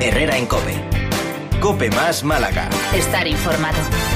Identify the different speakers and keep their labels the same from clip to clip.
Speaker 1: Herrera en COPE. COPE más Málaga.
Speaker 2: Estar informado.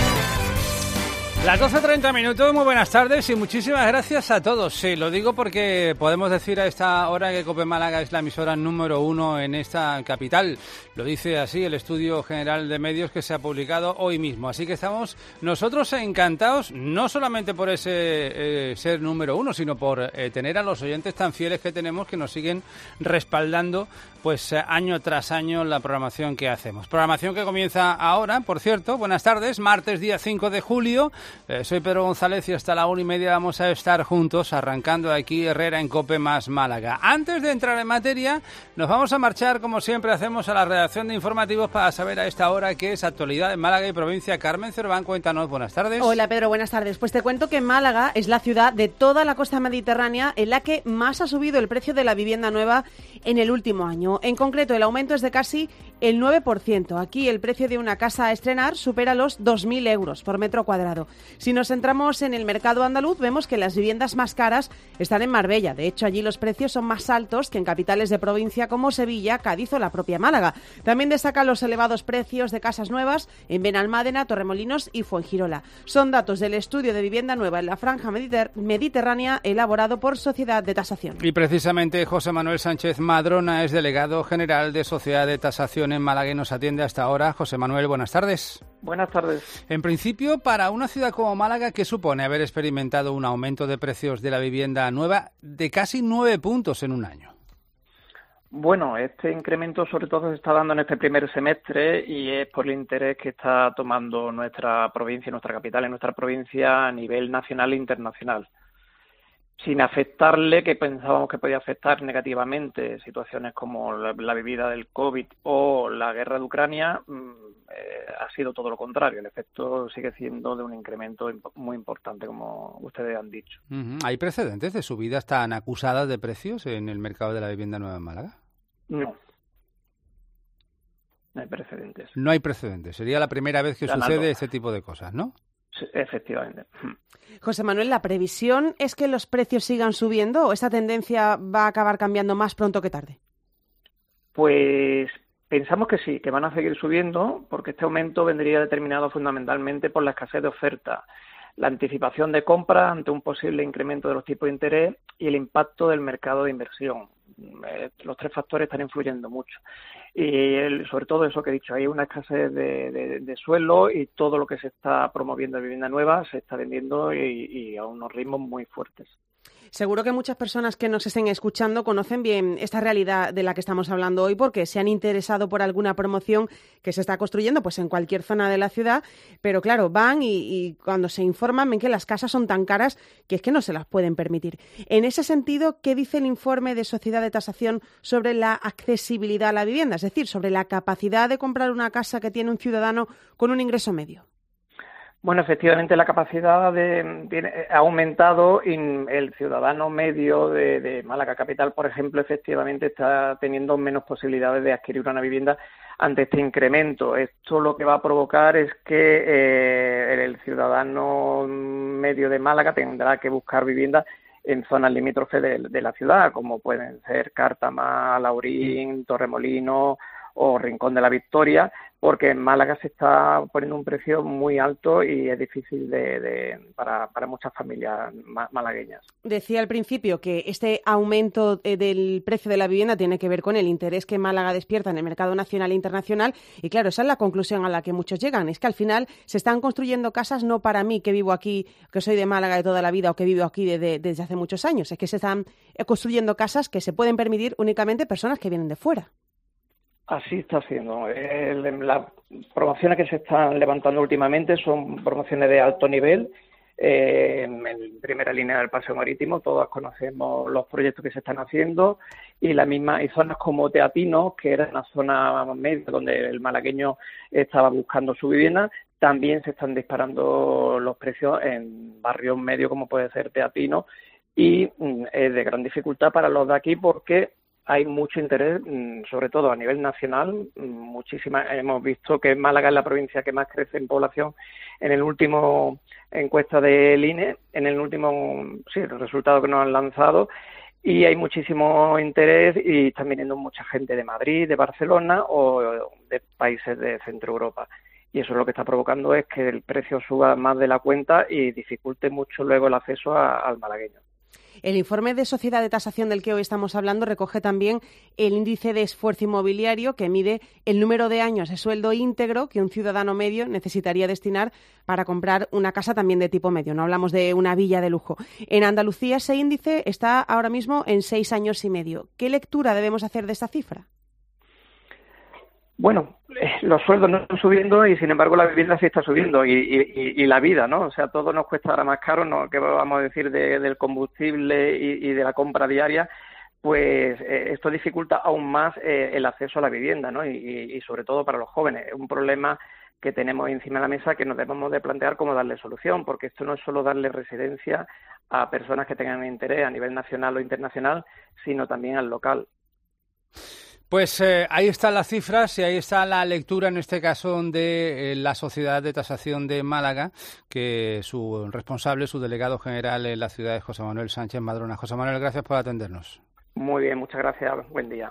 Speaker 3: Las 12:30 minutos, muy buenas tardes y muchísimas gracias a todos. Sí, lo digo porque podemos decir a esta hora que COPE Málaga es la emisora número 1 en esta capital. Lo dice así el Estudio General de Medios que se ha publicado hoy mismo. Así que estamos nosotros encantados, no solamente por ese ser número 1, sino por tener a los oyentes tan fieles que tenemos que nos siguen respaldando pues año tras año la programación que hacemos. Programación que comienza ahora, por cierto. Buenas tardes, martes día 5 de julio. Soy Pedro González y hasta la 1:30 vamos a estar juntos arrancando aquí Herrera en COPE más Málaga. Antes de entrar en materia, nos vamos a marchar, como siempre hacemos, a la redacción de informativos para saber a esta hora qué es actualidad en Málaga y provincia. Carmen Cerván, cuéntanos, buenas tardes.
Speaker 4: Hola Pedro, buenas tardes. Pues te cuento que Málaga es la ciudad de toda la costa mediterránea en la que más ha subido el precio de la vivienda nueva en el último año. En concreto, el aumento es de casi el 9%. Aquí el precio de una casa a estrenar supera los 2.000 euros por metro cuadrado. Si nos centramos en el mercado andaluz, vemos que las viviendas más caras están en Marbella. De hecho, allí los precios son más altos que en capitales de provincia como Sevilla, Cádiz o la propia Málaga. También destacan los elevados precios de casas nuevas en Benalmádena, Torremolinos y Fuengirola. Son datos del estudio de vivienda nueva en la franja mediterránea elaborado por Sociedad de Tasación.
Speaker 3: Y precisamente José Manuel Sánchez Madrona es delegado general de Sociedad de Tasación en Málaga y nos atiende hasta ahora. José Manuel, buenas tardes.
Speaker 5: Buenas tardes.
Speaker 3: En principio, para una ciudad como Málaga, ¿qué supone haber experimentado un aumento de precios de la vivienda nueva de casi 9 puntos en un año?
Speaker 5: Bueno, este incremento sobre todo se está dando en este primer semestre y es por el interés que está tomando nuestra provincia, nuestra capital, en nuestra provincia a nivel nacional e internacional. Sin afectarle, que pensábamos que podía afectar negativamente, situaciones como la vivida del COVID o la guerra de Ucrania, ha sido todo lo contrario. El efecto sigue siendo de un incremento muy importante, como ustedes han dicho.
Speaker 3: ¿Hay precedentes de subidas tan acusadas de precios en el mercado de la vivienda nueva en Málaga?
Speaker 5: No. No hay precedentes.
Speaker 3: No hay precedentes. Sería la primera vez que sucede este tipo de cosas, ¿no?
Speaker 5: Sí, efectivamente.
Speaker 4: José Manuel, ¿la previsión es que los precios sigan subiendo o esta tendencia va a acabar cambiando más pronto que tarde?
Speaker 5: Pues pensamos que sí, que van a seguir subiendo porque este aumento vendría determinado fundamentalmente por la escasez de oferta, la anticipación de compra ante un posible incremento de los tipos de interés y el impacto del mercado de inversión. Los tres factores están influyendo mucho. Y sobre todo eso que he dicho, hay una escasez de suelo y todo lo que se está promoviendo de vivienda nueva se está vendiendo y a unos ritmos muy fuertes.
Speaker 4: Seguro que muchas personas que nos estén escuchando conocen bien esta realidad de la que estamos hablando hoy porque se han interesado por alguna promoción que se está construyendo pues en cualquier zona de la ciudad, pero claro, van y cuando se informan ven que las casas son tan caras que es que no se las pueden permitir. En ese sentido, ¿qué dice el informe de Sociedad de Tasación sobre la accesibilidad a la vivienda? Es decir, sobre la capacidad de comprar una casa que tiene un ciudadano con un ingreso medio.
Speaker 5: Bueno, efectivamente la capacidad ha aumentado y el ciudadano medio de Málaga Capital, por ejemplo, efectivamente está teniendo menos posibilidades de adquirir una vivienda ante este incremento. Esto lo que va a provocar es que el ciudadano medio de Málaga tendrá que buscar vivienda en zonas limítrofes de la ciudad, como pueden ser Cártama, Laurín, Torremolinos o Rincón de la Victoria, porque en Málaga se está poniendo un precio muy alto y es difícil para muchas familias malagueñas.
Speaker 4: Decía al principio que este aumento del precio de la vivienda tiene que ver con el interés que Málaga despierta en el mercado nacional e internacional y claro, esa es la conclusión a la que muchos llegan, es que al final se están construyendo casas no para mí que vivo aquí, que soy de Málaga de toda la vida o que vivo aquí desde hace muchos años, es que se están construyendo casas que se pueden permitir únicamente personas que vienen de fuera.
Speaker 5: Así está siendo. Las promociones que se están levantando últimamente son promociones de alto nivel. En primera línea del paseo marítimo, todos conocemos los proyectos que se están haciendo y zonas como Teatinos, que era una zona media donde el malagueño estaba buscando su vivienda, también se están disparando los precios en barrios medios como puede ser Teatinos y es de gran dificultad para los de aquí porque hay mucho interés, sobre todo a nivel nacional. Hemos visto que Málaga es la provincia que más crece en población en el último encuesta del INE, en el último el resultado que nos han lanzado, y hay muchísimo interés y están viniendo mucha gente de Madrid, de Barcelona o de países de Centro Europa. Y eso es lo que está provocando es que el precio suba más de la cuenta y dificulte mucho luego el acceso al malagueño.
Speaker 4: El informe de Sociedad de Tasación del que hoy estamos hablando recoge también el índice de esfuerzo inmobiliario que mide el número de años de sueldo íntegro que un ciudadano medio necesitaría destinar para comprar una casa también de tipo medio. No hablamos de una villa de lujo. En Andalucía ese índice está ahora mismo en 6 años y medio. ¿Qué lectura debemos hacer de esta cifra?
Speaker 5: Bueno, los sueldos no están subiendo y sin embargo la vivienda sí está subiendo y la vida, ¿no? O sea, todo nos cuesta ahora más caro, ¿no? ¿Qué vamos a decir del combustible y de la compra diaria? Pues esto dificulta aún más el acceso a la vivienda, ¿no? Y sobre todo para los jóvenes. Es un problema que tenemos encima de la mesa que nos debemos de plantear cómo darle solución, porque esto no es solo darle residencia a personas que tengan interés a nivel nacional o internacional, sino también al local.
Speaker 3: Pues ahí están las cifras y ahí está la lectura, en este caso, de la Sociedad de Tasación de Málaga, que su responsable, su delegado general en la ciudad es José Manuel Sánchez Madrona. José Manuel, gracias por atendernos.
Speaker 5: Muy bien, muchas gracias. Buen día.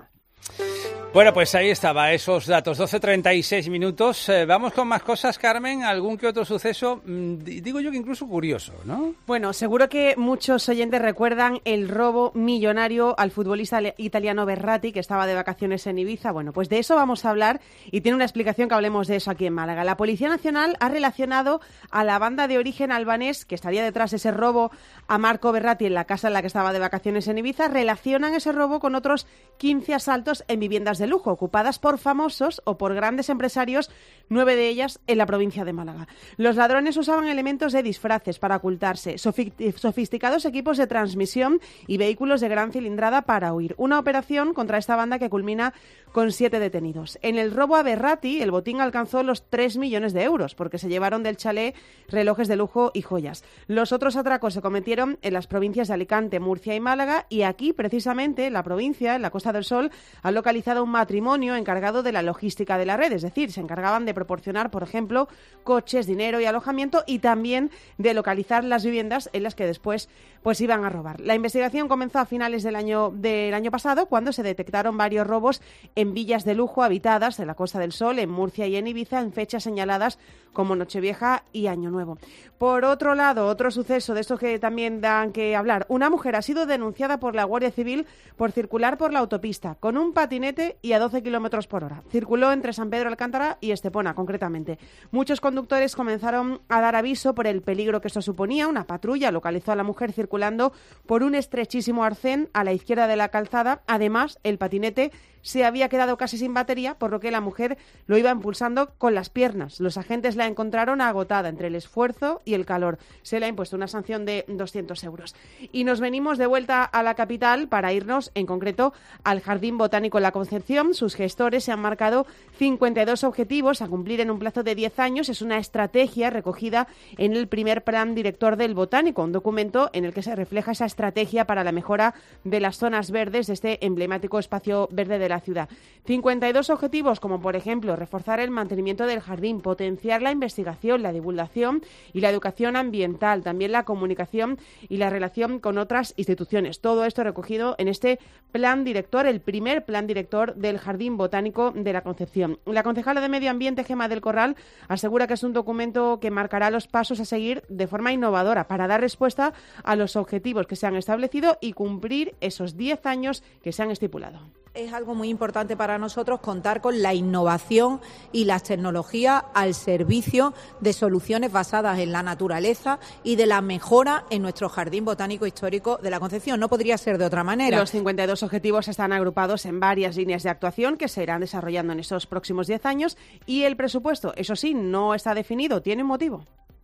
Speaker 3: Bueno, pues ahí estaba, esos datos, 12:36 minutos. Vamos con más cosas, Carmen, algún que otro suceso, digo yo que incluso curioso, ¿no?
Speaker 4: Bueno, seguro que muchos oyentes recuerdan el robo millonario al futbolista italiano Verratti, que estaba de vacaciones en Ibiza. Bueno, pues de eso vamos a hablar y tiene una explicación que hablemos de eso aquí en Málaga. La Policía Nacional ha relacionado a la banda de origen albanés que estaría detrás de ese robo a Marco Verratti en la casa en la que estaba de vacaciones en Ibiza, relacionan ese robo con otros 15 asaltos en viviendas de lujo, ocupadas por famosos o por grandes empresarios, 9 de ellas en la provincia de Málaga. Los ladrones usaban elementos de disfraces para ocultarse, sofisticados equipos de transmisión y vehículos de gran cilindrada para huir. Una operación contra esta banda que culmina con 7 detenidos. En el robo a Verratti, el botín alcanzó los 3 millones de euros, porque se llevaron del chalet relojes de lujo y joyas. Los otros atracos se cometieron en las provincias de Alicante, Murcia y Málaga, y aquí, precisamente, en la provincia, en la Costa del Sol, han localizado un matrimonio encargado de la logística de la red, es decir, se encargaban de proporcionar, por ejemplo, coches, dinero y alojamiento, y también de localizar las viviendas en las que después pues iban a robar. La investigación comenzó a finales del año pasado, cuando se detectaron varios robos en villas de lujo habitadas de la Costa del Sol, en Murcia y en Ibiza, en fechas señaladas como Nochevieja y Año Nuevo. Por otro lado, otro suceso de estos que también dan que hablar. Una mujer ha sido denunciada por la Guardia Civil por circular por la autopista con un patinete y a 12 kilómetros por hora. Circuló entre San Pedro Alcántara y Estepona, concretamente. Muchos conductores comenzaron a dar aviso por el peligro que esto suponía. Una patrulla localizó a la mujer circulando por un estrechísimo arcén a la izquierda de la calzada. Además, el patinete se había quedado casi sin batería, por lo que la mujer lo iba impulsando con las piernas. Los agentes la encontraron agotada entre el esfuerzo y el calor. Se le ha impuesto una sanción de 200 euros. Y nos venimos de vuelta a la capital para irnos, en concreto, al Jardín Botánico La Concepción. Sus gestores se han marcado 52 objetivos a cumplir en un plazo de 10 años. Es una estrategia recogida en el primer plan director del Botánico, un documento en el que se refleja esa estrategia para la mejora de las zonas verdes de este emblemático espacio verde de la ciudad. 52 objetivos, como por ejemplo reforzar el mantenimiento del jardín, potenciar la investigación, la divulgación y la educación ambiental, también la comunicación y la relación con otras instituciones. Todo esto recogido en este plan director, el primer plan director del Jardín Botánico de la Concepción. La concejala de Medio Ambiente, Gemma del Corral, asegura que es un documento que marcará los pasos a seguir de forma innovadora para dar respuesta a los objetivos que se han establecido y cumplir esos 10 años que se han estipulado.
Speaker 2: Es algo muy importante para nosotros contar con la innovación y las tecnologías al servicio de soluciones basadas en la naturaleza y de la mejora en nuestro Jardín Botánico Histórico de la Concepción. No podría ser de otra manera.
Speaker 4: Los 52 objetivos están agrupados en varias líneas de actuación que se irán desarrollando en esos próximos 10 años y el presupuesto, eso sí, no está definido, tiene un motivo.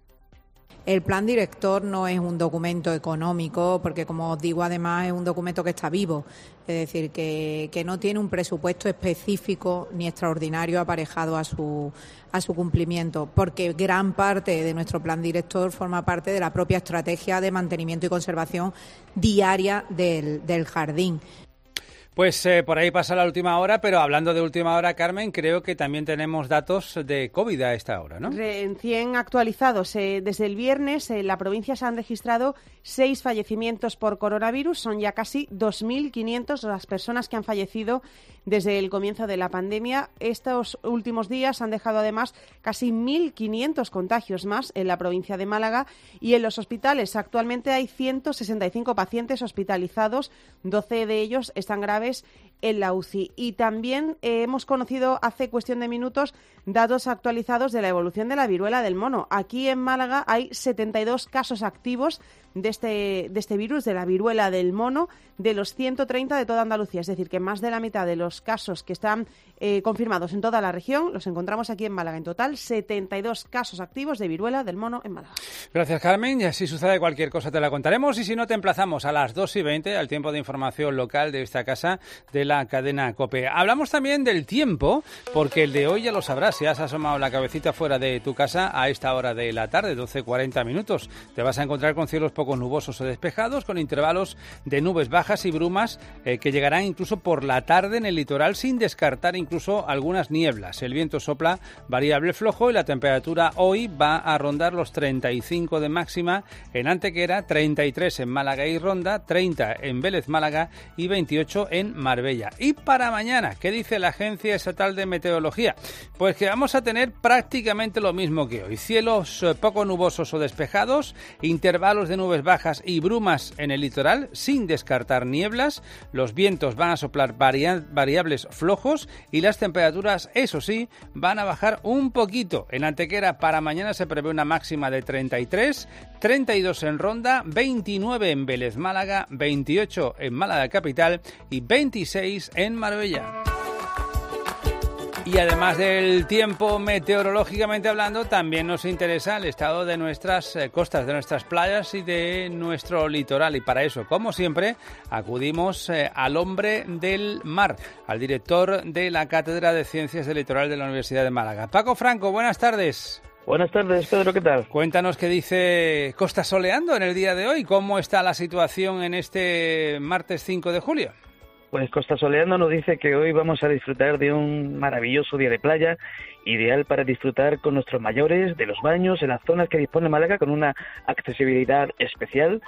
Speaker 2: El plan director no es un documento económico porque, como os digo, además es un documento que está vivo, es decir, que no tiene un presupuesto específico ni extraordinario aparejado a su cumplimiento, porque gran parte de nuestro plan director forma parte de la propia estrategia de mantenimiento y conservación diaria del jardín.
Speaker 3: Pues por ahí pasa la última hora, pero hablando de última hora, Carmen, creo que también tenemos datos de COVID a esta hora, ¿no?
Speaker 4: Recién actualizados. Desde el viernes en la provincia se han registrado 6 fallecimientos por coronavirus. Son ya casi 2.500 las personas que han fallecido desde el comienzo de la pandemia. Estos últimos días han dejado además casi 1.500 contagios más en la provincia de Málaga, y en los hospitales actualmente hay 165 pacientes hospitalizados, 12 de ellos están graves en la UCI. Y también hemos conocido hace cuestión de minutos datos actualizados de la evolución de la viruela del mono. Aquí en Málaga hay 72 casos activos de este virus, de la viruela del mono, de los 130 de toda Andalucía. Es decir, que más de la mitad de los casos que están confirmados en toda la región los encontramos aquí en Málaga. En total, 72 casos activos de viruela del mono en Málaga.
Speaker 3: Gracias, Carmen. Y si sucede cualquier cosa te la contaremos. Y si no, te emplazamos a las 2:20 al tiempo de información local de esta casa de la cadena COPE. Hablamos también del tiempo, porque el de hoy ya lo sabrás. Si has asomado la cabecita fuera de tu casa a esta hora de la tarde, 12:40 minutos, te vas a encontrar con cielos poco nubosos o despejados, con intervalos de nubes bajas y brumas que llegarán incluso por la tarde en el litoral, sin descartar incluso algunas nieblas. El viento sopla variable flojo y la temperatura hoy va a rondar los 35 de máxima en Antequera, 33 en Málaga y Ronda, 30 en Vélez Málaga y 28 en Marbella. Y para mañana, ¿qué dice la Agencia Estatal de Meteorología? Pues que vamos a tener prácticamente lo mismo que hoy. Cielos poco nubosos o despejados, intervalos de nubes bajas y brumas en el litoral, sin descartar nieblas. Los vientos van a soplar variables flojos y las temperaturas, eso sí, van a bajar un poquito. En Antequera para mañana se prevé una máxima de 33, 32 en Ronda, 29 en Vélez Málaga, 28 en Málaga capital y 26 en Marbella. Y además del tiempo, meteorológicamente hablando, también nos interesa el estado de nuestras costas, de nuestras playas y de nuestro litoral. Y para eso, como siempre, acudimos al hombre del mar, al director de la Cátedra de Ciencias del Litoral de la Universidad de Málaga. Paco Franco, buenas tardes.
Speaker 6: Buenas tardes, Pedro, ¿qué tal?
Speaker 3: Cuéntanos qué dice Costa Soleando en el día de hoy. ¿Cómo está la situación en este martes 5 de julio?
Speaker 6: Pues Costa Soleando nos dice que hoy vamos a disfrutar de un maravilloso día de playa, ideal para disfrutar con nuestros mayores de los baños en las zonas que dispone Málaga, con una accesibilidad especial.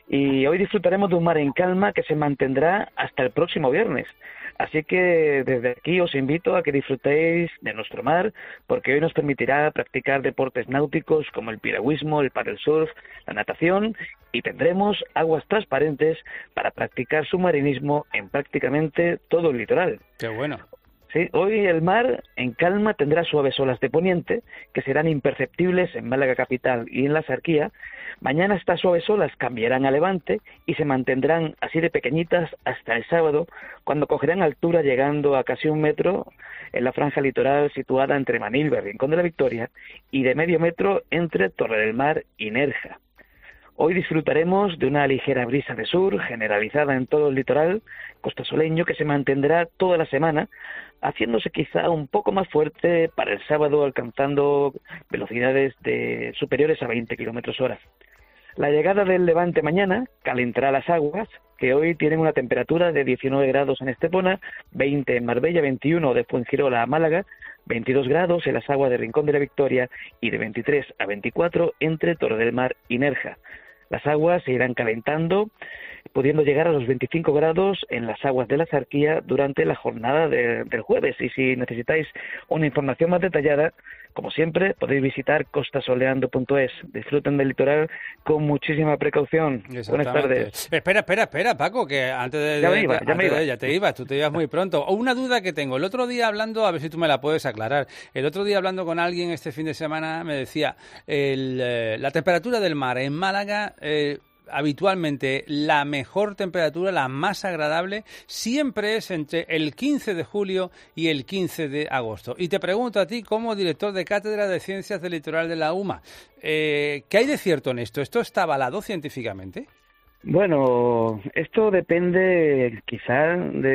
Speaker 6: Y hoy disfrutaremos de un mar en calma que se mantendrá hasta el próximo viernes. Así que desde aquí os invito a que disfrutéis de nuestro mar, porque hoy nos permitirá practicar deportes náuticos como el piragüismo, el paddlesurf, la natación, y tendremos aguas transparentes para practicar submarinismo en prácticamente todo el litoral.
Speaker 3: ¡Qué bueno!
Speaker 6: Sí, hoy el mar en calma tendrá suaves olas de poniente que serán imperceptibles en Málaga capital y en la Axarquía. Mañana estas suaves olas cambiarán a levante y se mantendrán así de pequeñitas hasta el sábado, cuando cogerán altura llegando a casi 1 metro en la franja litoral situada entre Manilva y Rincón de la Victoria, y de medio metro entre Torre del Mar y Nerja. Hoy disfrutaremos de una ligera brisa de sur generalizada en todo el litoral costasoleño, que se mantendrá toda la semana, haciéndose quizá un poco más fuerte para el sábado, alcanzando velocidades superiores a 20 km/h. La llegada del levante mañana calentará las aguas, que hoy tienen una temperatura de 19 grados en Estepona, 20 en Marbella, 21 de Fuengirola a Málaga, 22 grados en las aguas de Rincón de la Victoria y de 23 a 24 entre Torre del Mar y Nerja. Las aguas se irán calentando, pudiendo llegar a los 25 grados en las aguas de la Axarquía durante la jornada del jueves. Y si necesitáis una información más detallada, como siempre, podéis visitar costasoleando.es. Disfruten del litoral con muchísima precaución. Buenas tardes.
Speaker 3: Espera, Paco, que antes de... Ya te ibas, tú te ibas muy pronto. Una duda que tengo. El otro día hablando, a ver si tú me la puedes aclarar. El otro día hablando con alguien este fin de semana me decía, la temperatura del mar en Málaga... habitualmente la mejor temperatura, la más agradable, siempre es entre el 15 de julio y el 15 de agosto. Y te pregunto a ti, como director de Cátedra de Ciencias del Litoral de la UMA, ¿qué hay de cierto en esto? ¿Esto está avalado científicamente?
Speaker 6: Bueno, esto depende quizá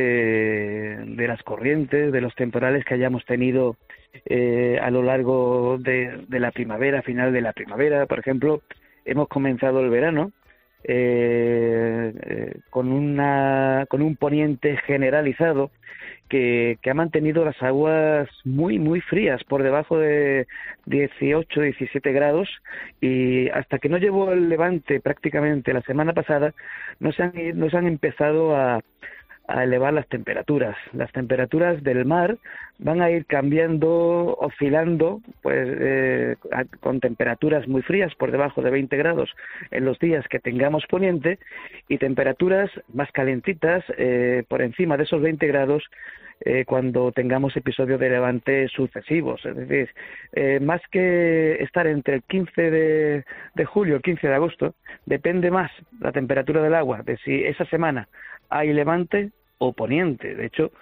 Speaker 6: de las corrientes, de los temporales que hayamos tenido a lo largo de la primavera, final de la primavera. Por ejemplo, hemos comenzado el verano con un poniente generalizado que ha mantenido las aguas muy, muy frías, por debajo de 18, 17 grados, y hasta que no llevó el levante prácticamente la semana pasada, no se han empezado a elevar las temperaturas. Las temperaturas del mar van a ir cambiando, oscilando, pues con temperaturas muy frías, por debajo de 20 grados en los días que tengamos poniente, y temperaturas más calentitas por encima de esos 20 grados cuando tengamos episodios de levante sucesivos. Es decir, más que estar entre el 15 de julio y el 15 de agosto, depende más la temperatura del agua de si esa semana hay levante o poniente. De hecho,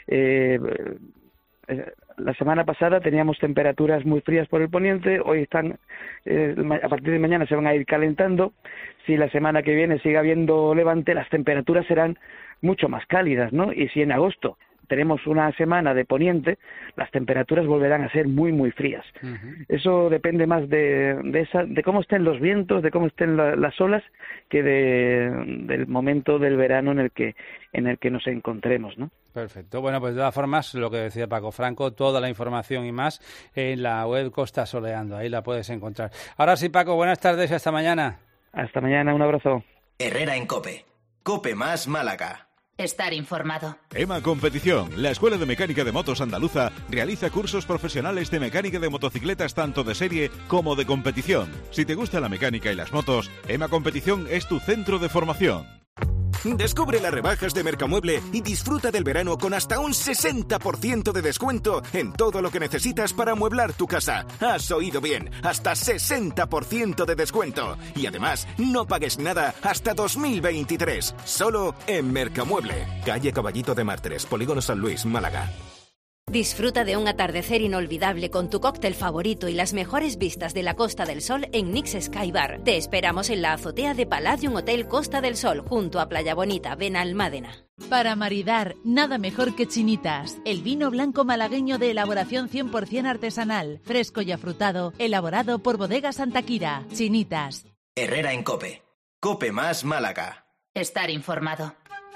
Speaker 6: la semana pasada teníamos temperaturas muy frías por el poniente, hoy están, a partir de mañana se van a ir calentando. Si la semana que viene sigue habiendo levante, las temperaturas serán mucho más cálidas, ¿no? Y si en agosto tenemos una semana de poniente, las temperaturas volverán a ser muy, muy frías. Eso depende más de cómo estén los vientos, de cómo estén las olas, que del momento del verano en el que nos encontremos, ¿no?
Speaker 3: Perfecto. Bueno, pues de todas formas, lo que decía Paco Franco, toda la información y más en la web Costa Soleando. Ahí la puedes encontrar. Ahora sí, Paco, buenas tardes y hasta mañana.
Speaker 6: Hasta mañana, un abrazo.
Speaker 1: Herrera en COPE. COPE más Málaga.
Speaker 7: Estar informado.
Speaker 8: EMA Competición, la Escuela de Mecánica de Motos Andaluza, realiza cursos profesionales de mecánica de motocicletas tanto de serie como de competición. Si te gusta la mecánica y las motos, EMA Competición es tu centro de formación.
Speaker 9: Descubre las rebajas de Mercamueble y disfruta del verano con hasta un 60% de descuento en todo lo que necesitas para amueblar tu casa. Has oído bien, hasta 60% de descuento. Y además, no pagues nada hasta 2023. Solo en Mercamueble. Calle Caballito de Mártires, Polígono San Luis, Málaga.
Speaker 10: Disfruta de un atardecer inolvidable con tu cóctel favorito y las mejores vistas de la Costa del Sol en Nix Sky Bar. Te esperamos en la azotea de Palladium Hotel Costa del Sol, junto a Playa Bonita, Benalmádena.
Speaker 11: Para maridar, nada mejor que Chinitas, el vino blanco malagueño de elaboración 100% artesanal, fresco y afrutado, elaborado por Bodega Santa Quira. Chinitas.
Speaker 1: Herrera en COPE. COPE más Málaga.
Speaker 7: Estar informado.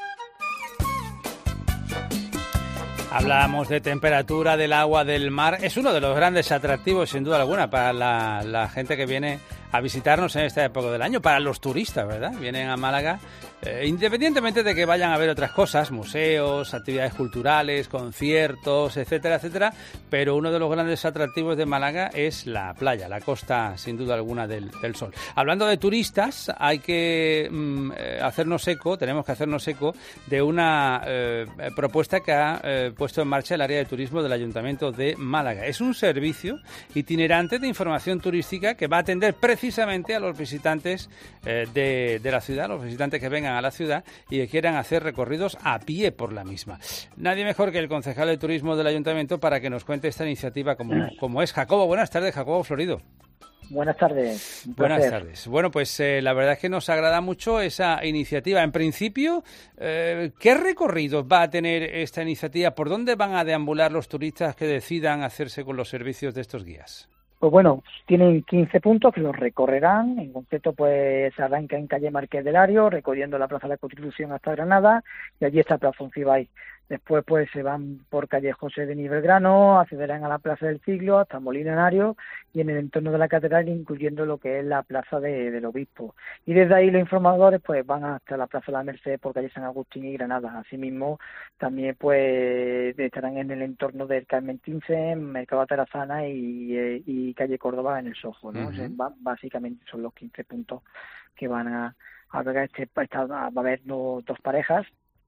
Speaker 3: Hablamos de temperatura del agua del mar. Es uno de los grandes atractivos, sin duda alguna, para la gente que viene a visitarnos en esta época del año, para los turistas, ¿verdad? Vienen a Málaga, independientemente de que vayan a ver otras cosas, museos, actividades culturales, conciertos, etcétera, etcétera, pero uno de los grandes atractivos de Málaga es la playa, la costa, sin duda alguna, del Sol. Hablando de turistas, hay que tenemos que hacernos eco de una propuesta que ha puesto en marcha el área de turismo del Ayuntamiento de Málaga. Es un servicio itinerante de información turística que va a atender precisamente a los visitantes de la ciudad, los visitantes que vengan a la ciudad y que quieran hacer recorridos a pie por la misma. Nadie mejor que el concejal de turismo del Ayuntamiento para que nos cuente esta iniciativa como es. Jacobo, buenas tardes, Jacobo Florido.
Speaker 12: Buenas tardes.
Speaker 3: Buenas tardes. Bueno, pues la verdad es que nos agrada mucho esa iniciativa. En principio, ¿qué recorridos va a tener esta iniciativa? ¿Por dónde van a deambular los turistas que decidan hacerse con los servicios de estos guías?
Speaker 12: Pues bueno, tienen 15 puntos que los recorrerán. En concreto, pues se arranca en calle Marqués del Lario, recorriendo la Plaza de la Constitución hasta Granada, y allí está Plaza Foncibay. Después, pues se van por calle José de Belgrano, accederán a la Plaza del Siglo, hasta Molino Henario, y en el entorno de la catedral, incluyendo lo que es la Plaza del Obispo. Y desde ahí los informadores pues van hasta la Plaza de la Merced por calle San Agustín y Granada. Asimismo, también pues estarán en el entorno del Carmen Thyssen, Mercado Tarazana y calle Córdoba en el Sojo, ¿no? Uh-huh. O sea, básicamente son los 15 puntos que van a haber. Va a haber dos parejas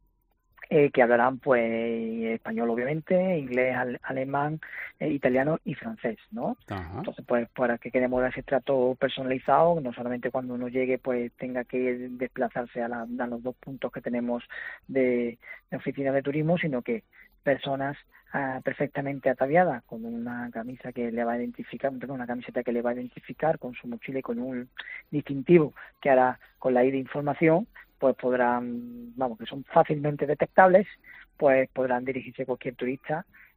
Speaker 12: que hablarán pues español, obviamente, inglés, alemán, italiano y francés, ¿no? Uh-huh. Entonces, pues para que queremos ese trato personalizado, no solamente cuando uno llegue pues tenga que desplazarse a los dos puntos que tenemos de oficina de turismo, sino que personas perfectamente ataviadas, con una camisa que le va a identificar, una camiseta que le va a identificar, con su mochila y con un distintivo que hará con la ID de información, pues podrán, que son fácilmente detectables, pues podrán dirigirse cualquier turista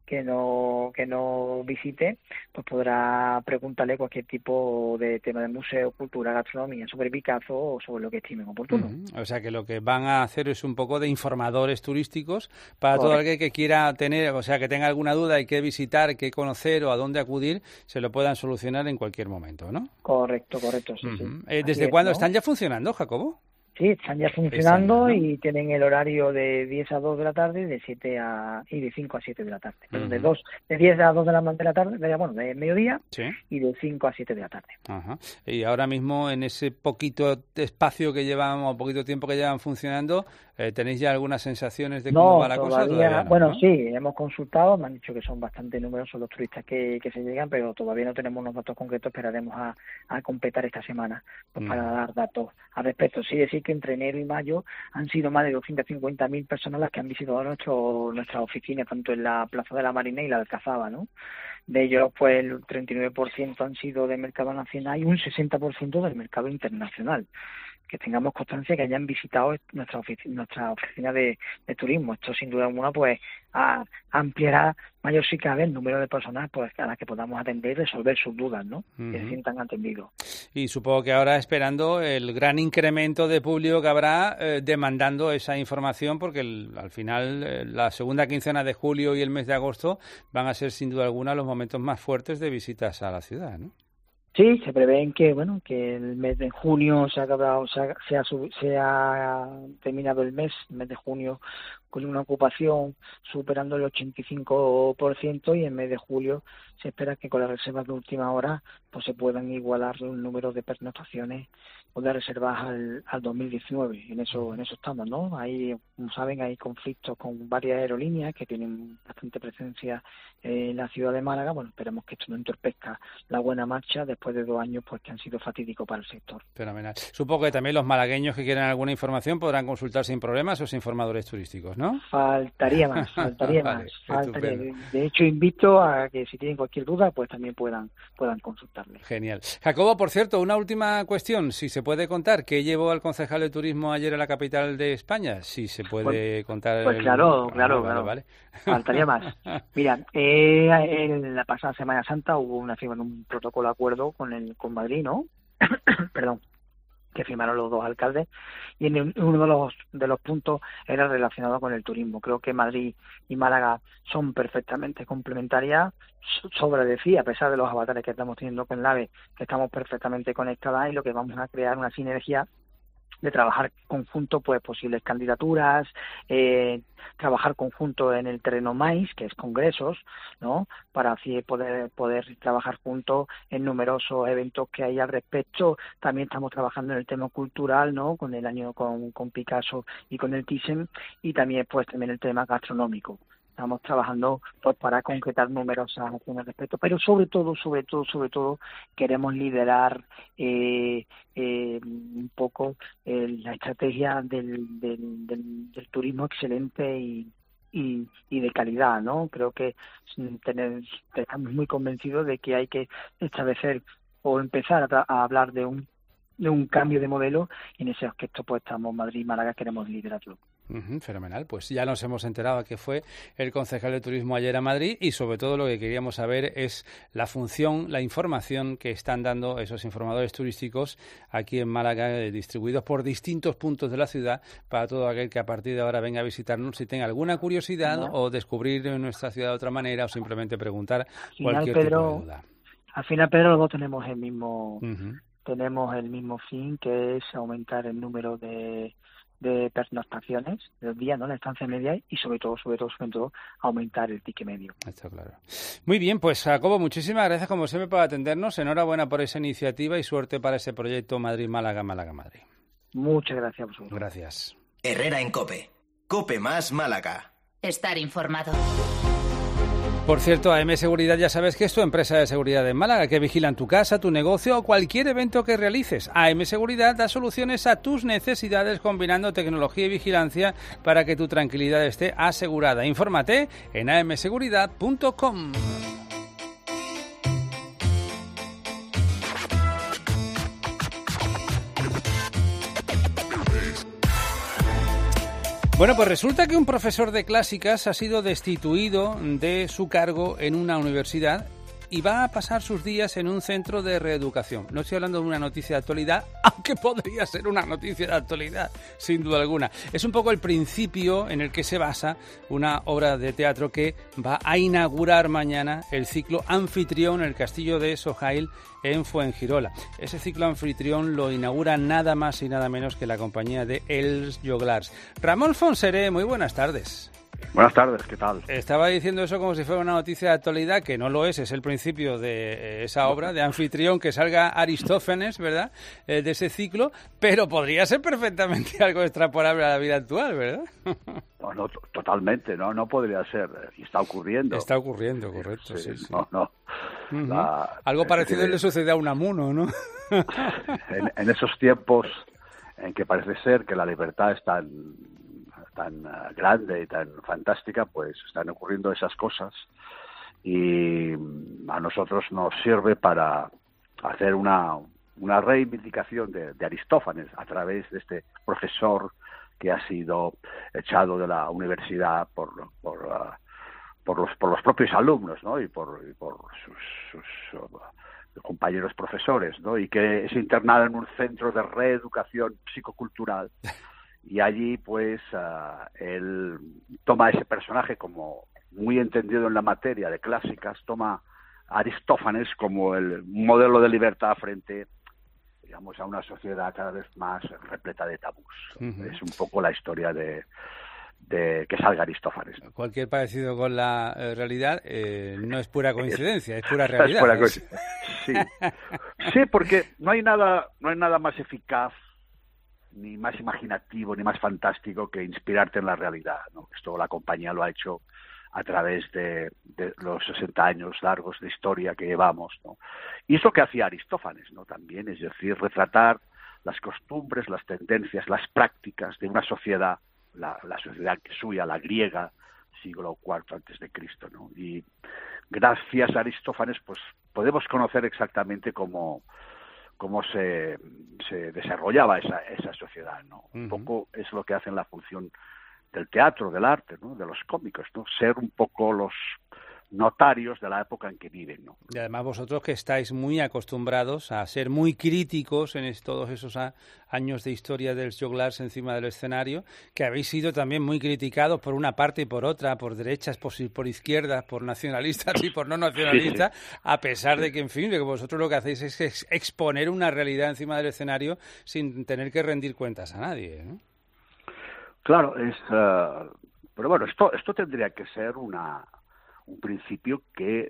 Speaker 12: que no visite, pues podrá preguntarle cualquier tipo de tema de museo, cultura, gastronomía, sobre Picasso o sobre lo que estimen oportuno.
Speaker 3: O sea que lo que van a hacer es un poco de informadores turísticos para todo aquel que quiera tener, o sea, que tenga alguna duda y que visitar, que conocer o a dónde acudir, se lo puedan solucionar en cualquier momento, ¿no?
Speaker 12: Correcto, sí.
Speaker 3: ¿Desde cuándo están ya funcionando, Jacobo?
Speaker 12: Sí, están ya funcionando y tienen el horario de 10 a 2 de la tarde y de 5 a 7 de la tarde. Pero de 10 a 2 de la tarde, de mediodía, y de 5 a 7 de la tarde.
Speaker 3: Ajá. Y ahora mismo, en ese poquito espacio que llevan, o poquito tiempo que llevan funcionando, ¿tenéis ya algunas sensaciones de cómo va la cosa? Todavía no,
Speaker 12: bueno,
Speaker 3: ¿no?
Speaker 12: Sí, hemos consultado, me han dicho que son bastante numerosos los turistas que se llegan, pero todavía no tenemos unos datos concretos. Esperaremos a completar esta semana para dar datos al respecto. Sí, decir que entre enero y mayo han sido más de 250.000 personas las que han visitado nuestra oficina, tanto en la Plaza de la Marina y la Alcazaba, ¿no? De ellos, pues el 39% han sido del mercado nacional y un 60% del mercado internacional. Que tengamos constancia que hayan visitado nuestra oficina de turismo. Esto, sin duda alguna, pues ampliará mayor si cabe el número de personas pues a las que podamos atender y resolver sus dudas, ¿no? Que se sientan atendidos.
Speaker 3: Y supongo que ahora esperando el gran incremento de público que habrá demandando esa información, porque al final la segunda quincena de julio y el mes de agosto van a ser sin duda alguna los momentos más fuertes de visitas a la ciudad, ¿no?
Speaker 12: Sí, se prevén que el mes de junio se ha terminado el mes de junio con una ocupación superando el 85%, y en mes de julio se espera que con las reservas de última hora pues se puedan igualar el número de pernoctaciones o de reservas al 2019. En eso estamos, ¿no? Ahí, como saben, hay conflictos con varias aerolíneas que tienen bastante presencia en la ciudad de Málaga. Bueno, esperemos que esto no entorpezca la buena marcha después de 2 años pues que han sido fatídicos para el sector.
Speaker 3: Fenomenal. Supongo que también los malagueños que quieran alguna información podrán consultar sin problemas a sus informadores turísticos, ¿no?
Speaker 12: Faltaría más. De hecho, invito a que si tienen cualquier duda, pues también puedan consultarle.
Speaker 3: Genial. Jacobo, por cierto, una última cuestión, si se puede contar, ¿qué llevó al concejal de turismo ayer a la capital de España? Si se puede contar.
Speaker 12: Pues claro.
Speaker 3: Vale.
Speaker 12: Faltaría más. Mira, en la pasada Semana Santa hubo una firma de un protocolo de acuerdo con Madrid, ¿no? Perdón. Que firmaron los 2 alcaldes, y uno de los puntos era relacionado con el turismo. Creo que Madrid y Málaga son perfectamente complementarias. Sobra decir, a pesar de los avatares que estamos teniendo con la AVE, que estamos perfectamente conectadas, y lo que vamos a crear una sinergia de trabajar conjunto, pues posibles candidaturas, trabajar conjunto en el terreno MAIS, que es congresos, ¿no? Para así poder trabajar juntos en numerosos eventos que hay al respecto. También estamos trabajando en el tema cultural, ¿no? Con Picasso y con el Thyssen, y también el tema gastronómico. Estamos trabajando pues para concretar numerosas acciones al respecto, pero sobre todo queremos liderar un poco la estrategia del turismo excelente y de calidad, ¿no? Creo que estamos muy convencidos de que hay que establecer o empezar a hablar de un cambio de modelo, y en ese aspecto pues estamos Madrid y Málaga, queremos liderarlo.
Speaker 3: Fenomenal, pues ya nos hemos enterado que fue el concejal de turismo ayer a Madrid, y sobre todo lo que queríamos saber es la función, la información que están dando esos informadores turísticos aquí en Málaga, distribuidos por distintos puntos de la ciudad, para todo aquel que a partir de ahora venga a visitarnos si tenga alguna curiosidad o descubrir nuestra ciudad de otra manera, o simplemente preguntar cualquier tipo de duda.
Speaker 12: Al final, Pedro, los dos tenemos el mismo fin, que es aumentar el número de pernoctaciones del día, ¿no? La estancia media, y sobre todo aumentar el ticket medio.
Speaker 3: Está claro. Muy bien, pues Jacobo, muchísimas gracias como siempre por atendernos. Enhorabuena por esa iniciativa y suerte para ese proyecto Madrid-Málaga, Málaga-Madrid.
Speaker 12: Muchas gracias a vosotros.
Speaker 3: Gracias.
Speaker 1: Herrera en COPE. COPE más Málaga.
Speaker 7: Estar informado.
Speaker 3: Por cierto, AM Seguridad ya sabes que es tu empresa de seguridad en Málaga, que vigilan tu casa, tu negocio o cualquier evento que realices. AM Seguridad da soluciones a tus necesidades combinando tecnología y vigilancia para que tu tranquilidad esté asegurada. Infórmate en amseguridad.com. Bueno, pues resulta que un profesor de clásicas ha sido destituido de su cargo en una universidad y va a pasar sus días en un centro de reeducación. No estoy hablando de una noticia de actualidad, aunque podría ser una noticia de actualidad, sin duda alguna. Es un poco el principio en el que se basa una obra de teatro que va a inaugurar mañana el ciclo Anfitrión en el Castillo de Sohail en Fuengirola. Ese ciclo Anfitrión lo inaugura nada más y nada menos que la compañía de Els Joglars. Ramón Fonseré, muy buenas tardes.
Speaker 13: Buenas tardes, ¿qué tal?
Speaker 3: Estaba diciendo eso como si fuera una noticia de actualidad, que no lo es el principio de esa obra, de Anfitrión, que salga Aristófanes, ¿verdad?, de ese ciclo, pero podría ser perfectamente algo extrapolable a la vida actual, ¿verdad?
Speaker 13: No, totalmente, no podría ser, y está ocurriendo.
Speaker 3: Está ocurriendo, correcto, sí.
Speaker 13: No.
Speaker 3: Algo parecido le sucede a Unamuno, ¿no?
Speaker 13: en esos tiempos en que parece ser que la libertad es tan grande y tan fantástica, pues están ocurriendo esas cosas y a nosotros nos sirve para hacer una reivindicación de Aristófanes a través de este profesor que ha sido echado de la universidad por los propios alumnos, ¿no? y por sus compañeros profesores, ¿no? Y que es internado en un centro de reeducación psicocultural. Y allí, pues, él toma ese personaje como muy entendido en la materia de clásicas, toma a Aristófanes como el modelo de libertad frente, digamos, a una sociedad cada vez más repleta de tabús. Es un poco la historia de que salga Aristófanes.
Speaker 3: Cualquier parecido con la realidad no es pura coincidencia, es pura realidad.
Speaker 13: Sí, porque no hay nada más eficaz, ni más imaginativo, ni más fantástico que inspirarte en la realidad, ¿no? Esto la compañía lo ha hecho a través de los 60 años largos de historia que llevamos, ¿no? Y es lo que hacía Aristófanes, ¿no? También, es decir, retratar las costumbres, las tendencias, las prácticas de una sociedad, la sociedad suya, la griega, siglo IV antes de Cristo, ¿no? Y gracias a Aristófanes, pues podemos conocer exactamente cómo se desarrollaba esa sociedad, ¿no? Un poco es lo que hacen la función del teatro, del arte, ¿no? De los cómicos, ¿no? Ser un poco los notarios de la época en que viven, ¿no?
Speaker 3: Y además vosotros que estáis muy acostumbrados a ser muy críticos en todos esos años de historia del Joglars encima del escenario, que habéis sido también muy criticados por una parte y por otra, por derechas, por izquierdas, por nacionalistas y por no nacionalistas, a pesar de que, en fin, de que vosotros lo que hacéis es exponer una realidad encima del escenario sin tener que rendir cuentas a nadie, ¿no?
Speaker 13: Claro, pero bueno, esto tendría que ser un principio que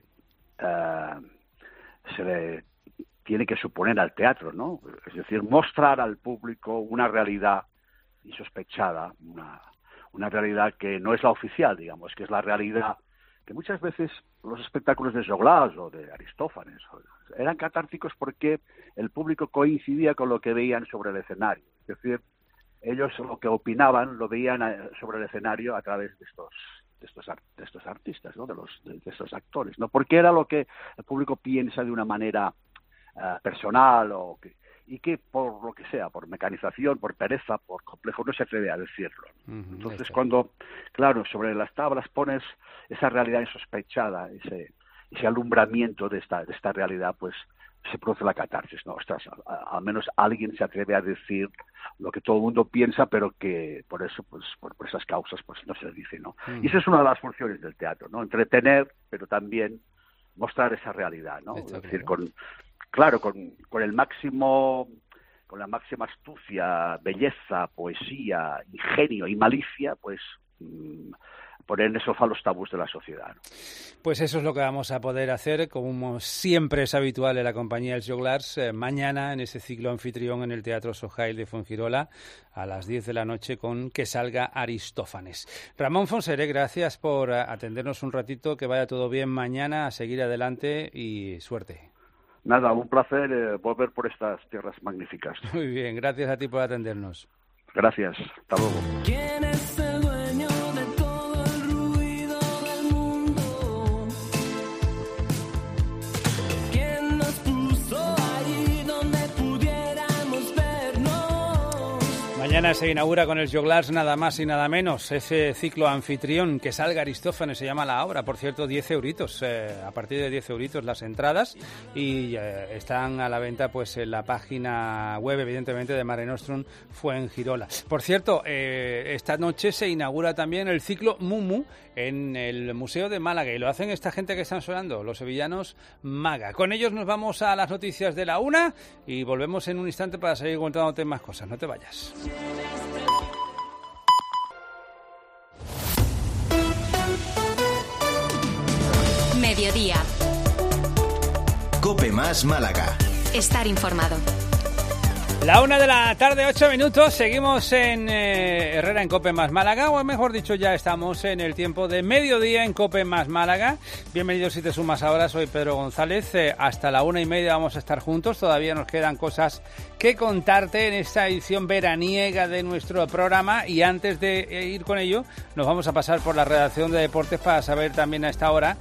Speaker 13: se le tiene que suponer al teatro, ¿no? Es decir, mostrar al público una realidad insospechada, una realidad que no es la oficial, digamos, que es la realidad que muchas veces los espectáculos de Joglars o de Aristófanes eran catárticos porque el público coincidía con lo que veían sobre el escenario. Es decir, ellos lo que opinaban lo veían sobre el escenario a través de estos artistas, ¿no? de estos actores, ¿no? Porque era lo que el público piensa de una manera personal y que por lo que sea, por mecanización, por pereza, por complejo, no se atreve a decirlo. Entonces, cuando, claro, sobre las tablas pones esa realidad insospechada, ese alumbramiento de esta realidad, pues se produce la catarsis, ¿no? Ostras, al menos alguien se atreve a decir lo que todo el mundo piensa, pero que por eso, pues por esas causas, pues no se dice, ¿no? Y esa es una de las funciones del teatro, ¿no? Entretener, pero también mostrar esa realidad, ¿no? Es decir, con el máximo, con la máxima astucia, belleza, poesía, ingenio y malicia, pues poner en sofá los tabús de la sociedad, ¿no?
Speaker 3: Pues eso es lo que vamos a poder hacer, como siempre es habitual en la compañía Els Joglars, mañana en ese ciclo Anfitrión en el Teatro Sohail de Fuengirola a las 10 de la noche con Que salga Aristófanes. Ramón Fonseré, gracias por atendernos un ratito, que vaya todo bien mañana, a seguir adelante y suerte.
Speaker 13: Nada, un placer volver por estas tierras magníficas.
Speaker 3: Muy bien, gracias a ti por atendernos.
Speaker 13: Gracias, hasta luego.
Speaker 14: ¿Quién es el dueño de todo el ruido del mundo? ¿Quién nos puso ahí donde pudiéramos vernos?
Speaker 3: Mañana se inaugura con el Joglars nada más y nada menos ese ciclo anfitrión, que salga Aristófanes, se llama la obra. Por cierto, 10 euritos, a partir de 10 euritos las entradas, y están a la venta pues en la página web, evidentemente, de Mare Nostrum Fuengirola. Por cierto, esta noche se inaugura también el ciclo Mumu en el Museo de Málaga, y lo hacen esta gente que están sonando, los sevillanos Maga. Con ellos nos vamos a las noticias de la 1 y volvemos en un instante para seguir contándote más cosas. No te vayas.
Speaker 10: Mediodía.
Speaker 1: Cope más Málaga.
Speaker 10: Estar informado.
Speaker 3: La 1 de la tarde, 8 minutos, seguimos en Herrera en Cope más Málaga, o mejor dicho, ya estamos en el tiempo de mediodía en Cope más Málaga. Bienvenidos si te sumas ahora, soy Pedro González, hasta la 1:30 vamos a estar juntos, todavía nos quedan cosas que contarte en esta edición veraniega de nuestro programa, y antes de ir con ello, nos vamos a pasar por la redacción de deportes para saber también a esta hora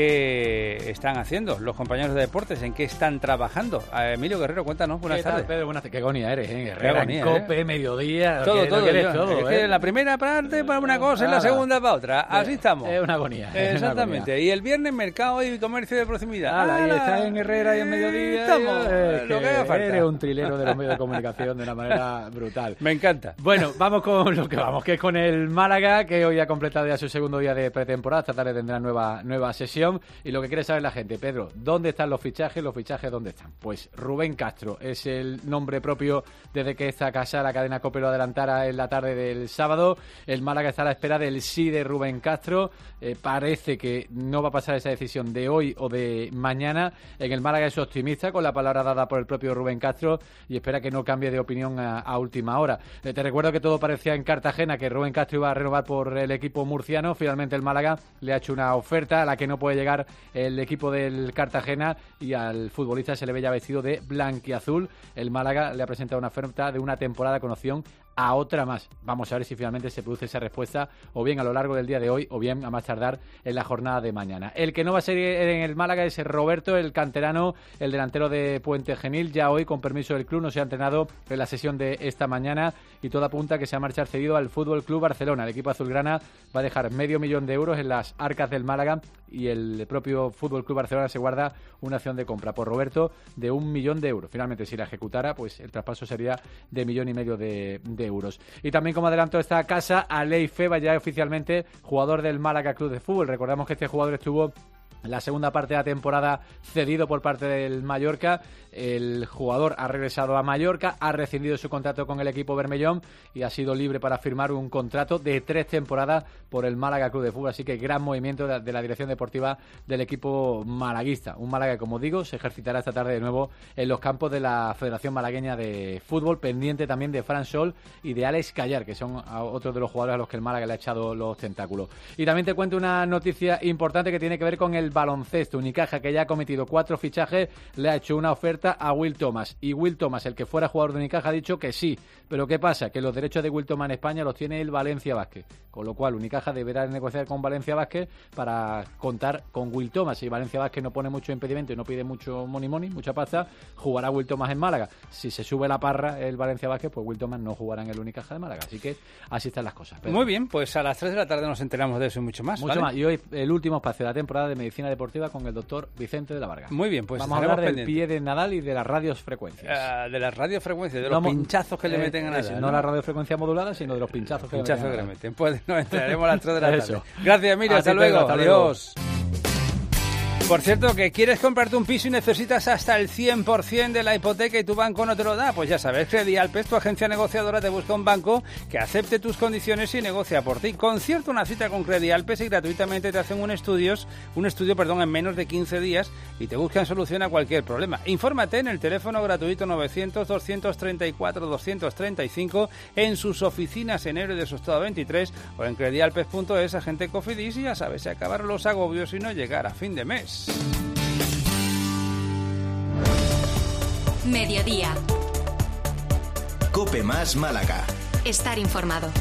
Speaker 3: qué están haciendo los compañeros de deportes, en qué están trabajando. Emilio Guerrero, cuéntanos, buenas tardes.
Speaker 15: Pedro, buenas tardes. Qué agonía eres, Herrera,
Speaker 3: agonía,
Speaker 15: en Cope, mediodía,
Speaker 3: todo,
Speaker 15: lo quieres todo,
Speaker 3: es que la primera parte para una cosa y la segunda para otra, así estamos.
Speaker 15: Es una agonía.
Speaker 3: Exactamente,
Speaker 15: una agonía.
Speaker 3: Y el viernes mercado y comercio de proximidad.
Speaker 15: Ahí estás en Herrera y en mediodía.
Speaker 3: Estamos, lo que haga falta.
Speaker 15: Eres un trilero de los medios de comunicación de una manera brutal.
Speaker 3: Me encanta.
Speaker 15: Bueno, vamos con lo que vamos, que es con el Málaga, que hoy ha completado ya su segundo día de pretemporada. Esta tarde tendrá nueva sesión, y lo que quiere saber la gente, Pedro, ¿dónde están los fichajes? ¿Los fichajes dónde están? Pues Rubén Castro es el nombre propio desde que esta casa, la cadena COPE, lo adelantara en la tarde del sábado. El Málaga está a la espera del sí de Rubén Castro. Parece que no va a pasar esa decisión de hoy o de mañana. En el Málaga es optimista con la palabra dada por el propio Rubén Castro y espera que no cambie de opinión a última hora. Te recuerdo que todo parecía en Cartagena que Rubén Castro iba a renovar por el equipo murciano. Finalmente el Málaga le ha hecho una oferta a la que no puede llegar el equipo del Cartagena, y al futbolista se le ve ya vestido de blanquiazul. El Málaga le ha presentado una oferta de una temporada con opción a otra más. Vamos a ver si finalmente se produce esa respuesta, o bien a lo largo del día de hoy, o bien a más tardar en la jornada de mañana. El que no va a ser en el Málaga es Roberto, el canterano, el delantero de Puente Genil. Ya hoy, con permiso del club, no se ha entrenado en la sesión de esta mañana, y todo apunta a que se va a marchar cedido al Fútbol Club Barcelona. El equipo azulgrana va a dejar $500,000 de euros en las arcas del Málaga, y el propio Fútbol Club Barcelona se guarda una opción de compra por Roberto de $1 millón. Finalmente, si la ejecutara, pues el traspaso sería de $1,500,000 de euros. Y también, como adelanto esta casa, Alei Feba, ya oficialmente jugador del Málaga Club de Fútbol. Recordamos que este jugador estuvo en la segunda parte de la temporada cedido por parte del Mallorca. El jugador ha regresado a Mallorca, ha rescindido su contrato con el equipo bermellón y ha sido libre para firmar un contrato de 3 temporadas por el Málaga Club de Fútbol. Así que gran movimiento de la dirección deportiva del equipo malaguista. Un Málaga que, como digo, se ejercitará esta tarde de nuevo en los campos de la Federación Malagueña de Fútbol, pendiente también de Fran Sol y de Alex Callar, que son otros de los jugadores a los que el Málaga le ha echado los tentáculos. Y también te cuento una noticia importante que tiene que ver con el baloncesto. Unicaja, que ya ha cometido 4 fichajes, le ha hecho una oferta a Will Thomas, y Will Thomas, el que fuera jugador de Unicaja, ha dicho que sí. Pero ¿qué pasa? Que los derechos de Will Thomas en España los tiene el Valencia Basket, con lo cual Unicaja deberá negociar con Valencia Basket para contar con Will Thomas. Si Valencia Basket no pone mucho impedimento y no pide mucho money, mucha pasta, jugará Will Thomas en Málaga. Si se sube la parra el Valencia Basket, pues Will Thomas no jugará en el Unicaja de Málaga. Así que así están las cosas. Pedro.
Speaker 3: Muy bien, pues a las 3 de la tarde nos enteramos de eso y mucho más.
Speaker 15: Mucho más. Y hoy el último espacio de la temporada de Medicina Deportiva con el doctor Vicente de la Varga.
Speaker 3: Muy bien, pues
Speaker 15: vamos a hablar del pie de Nadal y de las radiofrecuencias.
Speaker 3: De las radiofrecuencias, de los pinchazos que le meten a Nadal.
Speaker 15: No la radiofrecuencia modulada, sino de los pinchazos que
Speaker 3: le meten. Pues nos enteraremos a las 3 de la tarde.
Speaker 15: Eso.
Speaker 3: Gracias, Emilio. Hasta luego. Adiós. Por cierto, que quieres comprarte un piso y necesitas hasta el 100% de la hipoteca y tu banco no te lo da, pues ya sabes, Credialpes, tu agencia negociadora, te busca un banco que acepte tus condiciones y negocia por ti. Concierta una cita con Credialpes y gratuitamente te hacen un estudio, en menos de 15 días y te buscan solución a cualquier problema. Infórmate en el teléfono gratuito 900-234-235 en sus oficinas en Héroe de Sostado 23 o en credialpes.es, agente Cofidis, y ya sabes, se acabaron los agobios y no llegar a fin de mes.
Speaker 10: Mediodía.
Speaker 1: Cope más Málaga.
Speaker 10: Estar informado.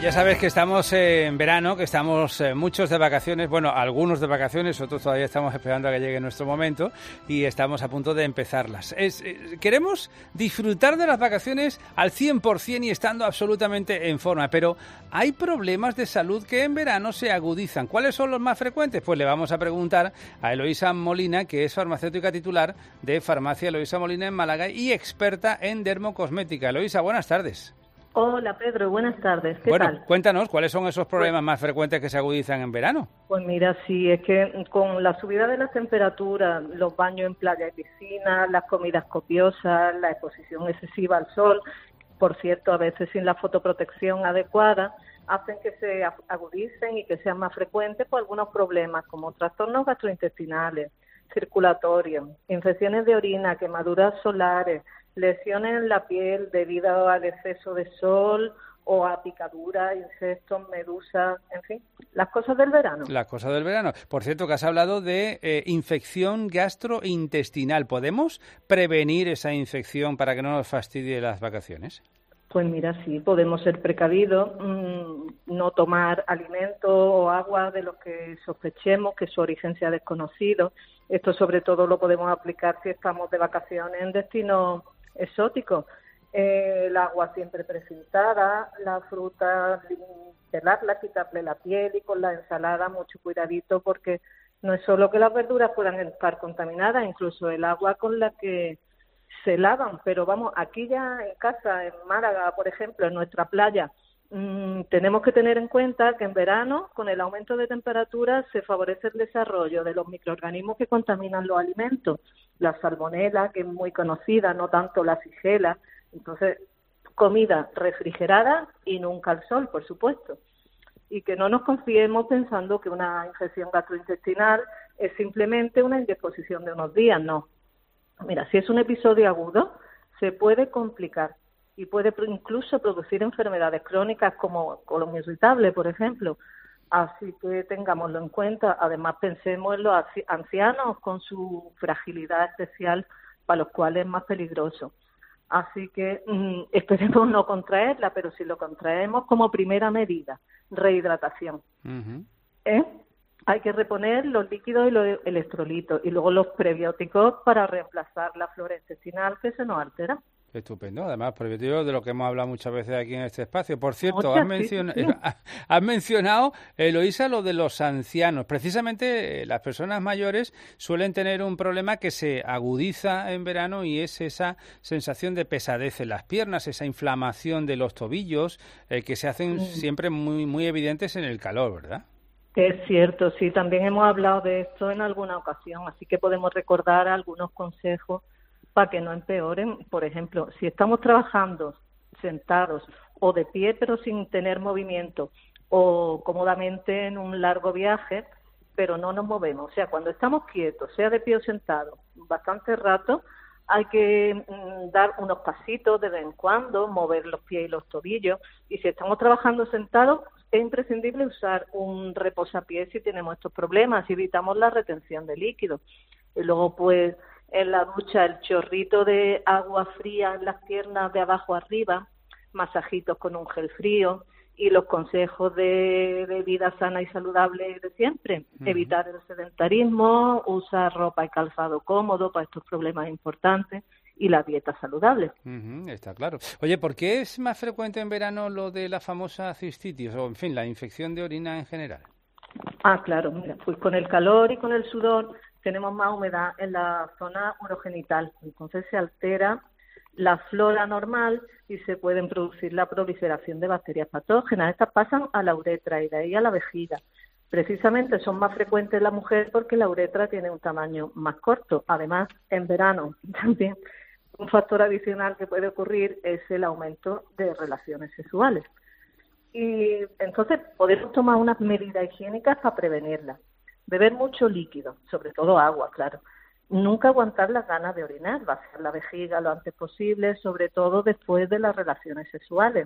Speaker 3: Ya sabes que estamos en verano, que estamos muchos de vacaciones, bueno, algunos de vacaciones, otros todavía estamos esperando a que llegue nuestro momento y estamos a punto de empezarlas. Queremos disfrutar de las vacaciones al 100% y estando absolutamente en forma, pero hay problemas de salud que en verano se agudizan. ¿Cuáles son los más frecuentes? Pues le vamos a preguntar a Eloísa Molina, que es farmacéutica titular de Farmacia Eloísa Molina en Málaga y experta en dermocosmética. Eloísa, buenas tardes.
Speaker 16: Hola Pedro, buenas tardes. ¿Qué
Speaker 3: bueno,
Speaker 16: tal?
Speaker 3: Cuéntanos, ¿cuáles son esos problemas más frecuentes que se agudizan en verano?
Speaker 16: Pues mira, sí, es que con la subida de las temperaturas, los baños en playa y piscina, las comidas copiosas, la exposición excesiva al sol, por cierto, a veces sin la fotoprotección adecuada, hacen que se agudicen y que sean más frecuentes por algunos problemas como trastornos gastrointestinales, circulatorios, infecciones de orina, quemaduras solares, lesiones en la piel debido al exceso de sol o a picaduras, insectos, medusas, en fin, las cosas del verano.
Speaker 3: Las cosas del verano. Por cierto, que has hablado de infección gastrointestinal. ¿Podemos prevenir esa infección para que no nos fastidie las vacaciones?
Speaker 16: Pues mira, sí, podemos ser precavidos, no tomar alimentos o agua de los que sospechemos que su origen sea desconocido. Esto sobre todo lo podemos aplicar si estamos de vacaciones en destinos exóticos. El agua siempre precipitada, la fruta, pelarla, quitarle la piel y con la ensalada mucho cuidadito porque no es solo que las verduras puedan estar contaminadas, incluso el agua con la que se lavan, pero vamos, aquí ya en casa, en Málaga, por ejemplo, en nuestra playa, tenemos que tener en cuenta que en verano, con el aumento de temperatura, se favorece el desarrollo de los microorganismos que contaminan los alimentos. La salmonela, que es muy conocida, no tanto la shigella. Entonces, comida refrigerada y nunca al sol, por supuesto. Y que no nos confiemos pensando que una infección gastrointestinal es simplemente una indisposición de unos días, no. Mira, si es un episodio agudo, se puede complicar y puede incluso producir enfermedades crónicas como colon irritable, por ejemplo. Así que tengámoslo en cuenta. Además, pensemos en los ancianos con su fragilidad especial, para los cuales es más peligroso. Así que esperemos no contraerla, pero si lo contraemos, como primera medida, rehidratación. Hay que reponer los líquidos y los electrolitos y luego los prebióticos para reemplazar la flora intestinal que se nos altera.
Speaker 3: Estupendo, además, prebióticos de lo que hemos hablado muchas veces aquí en este espacio. Por cierto, has mencionado, Eloísa, lo de los ancianos. Precisamente las personas mayores suelen tener un problema que se agudiza en verano y es esa sensación de pesadez en las piernas, esa inflamación de los tobillos, que se hacen siempre muy, muy evidentes en el calor, ¿verdad?
Speaker 16: Es cierto, sí, también hemos hablado de esto en alguna ocasión, así que podemos recordar algunos consejos para que no empeoren. Por ejemplo, si estamos trabajando sentados o de pie pero sin tener movimiento o cómodamente en un largo viaje, pero no nos movemos, o sea, cuando estamos quietos, sea de pie o sentado, bastante rato, hay que dar unos pasitos de vez en cuando, mover los pies y los tobillos, y si estamos trabajando sentados, es imprescindible usar un reposapiés si tenemos estos problemas, y evitamos la retención de líquidos. Y luego, pues, en la ducha, el chorrito de agua fría en las piernas de abajo arriba, masajitos con un gel frío y los consejos de vida sana y saludable de siempre. Evitar el sedentarismo, usar ropa y calzado cómodo para estos problemas importantes y la dieta saludable.
Speaker 3: Está claro. Oye, ¿por qué es más frecuente en verano lo de la famosa cistitis o, en fin, la infección de orina en general?
Speaker 16: Claro, mira, pues con el calor y con el sudor tenemos más humedad en la zona urogenital, entonces se altera la flora normal y se pueden producir la proliferación de bacterias patógenas. Estas pasan a la uretra y de ahí a la vejiga. Precisamente son más frecuentes en la mujer porque la uretra tiene un tamaño más corto. Además, en verano también un factor adicional que puede ocurrir es el aumento de relaciones sexuales. Y entonces podemos tomar unas medidas higiénicas para prevenirla. Beber mucho líquido, sobre todo agua, claro. Nunca aguantar las ganas de orinar, vaciar la vejiga lo antes posible, sobre todo después de las relaciones sexuales.